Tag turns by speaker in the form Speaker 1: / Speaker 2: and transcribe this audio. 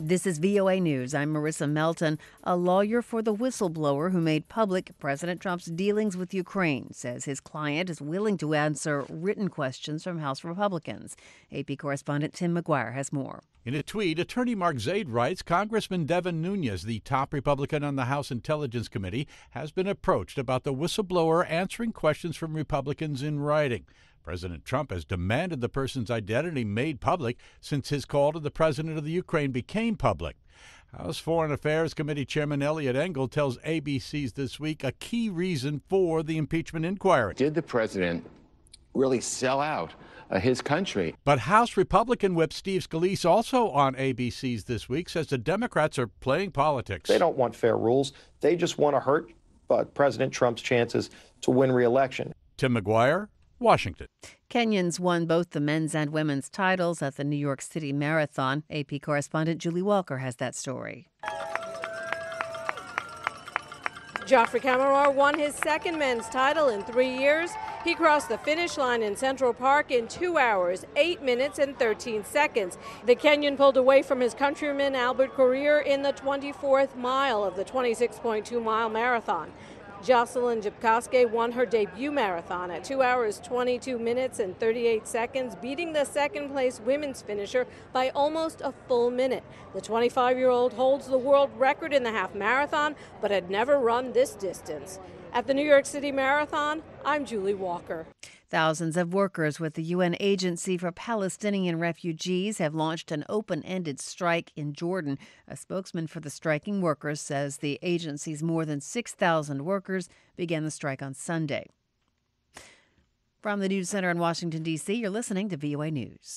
Speaker 1: This is VOA News. I'm Marissa Melton. A lawyer for the whistleblower who made public President Trump's dealings with Ukraine says his client is willing to answer written questions from House Republicans. AP correspondent Tim McGuire has more.
Speaker 2: In a tweet, attorney Mark Zaid writes Congressman Devin Nunes, the top Republican on the House Intelligence Committee, has been approached about the whistleblower answering questions from Republicans in writing. President Trump has demanded the person's identity made public since his call to the president of the Ukraine became public. House Foreign Affairs Committee Chairman Eliot Engel tells ABC's This Week a key reason for the impeachment inquiry.
Speaker 3: Did the president really sell out his country?
Speaker 2: But House Republican Whip Steve Scalise, also on ABC's This Week, says the Democrats are playing politics.
Speaker 4: They don't want fair rules. They just want to hurt President Trump's chances to win re-election.
Speaker 2: Tim McGuire, Washington.
Speaker 1: Kenyans won both the men's and women's titles at the New York City Marathon. AP correspondent Julie Walker has that story.
Speaker 5: Geoffrey Kamworor won his second men's title in 3 years. He crossed the finish line in Central Park in 2 hours, 8 minutes and 13 seconds. The Kenyan pulled away from his countryman Albert Korir in the 24th mile of the 26.2-mile marathon. Jocelyn Jepkoski won her debut marathon at 2 hours, 22 minutes and 38 seconds, beating the second-place women's finisher by almost a full minute. The 25-year-old holds the world record in the half marathon, but had never run this distance. At the New York City Marathon, I'm Julie Walker.
Speaker 1: Thousands of workers with the UN Agency for Palestinian Refugees have launched an open-ended strike in Jordan. A spokesman for the striking workers says the agency's more than 6,000 workers began the strike on Sunday. From the News Center in Washington, D.C., you're listening to VOA News.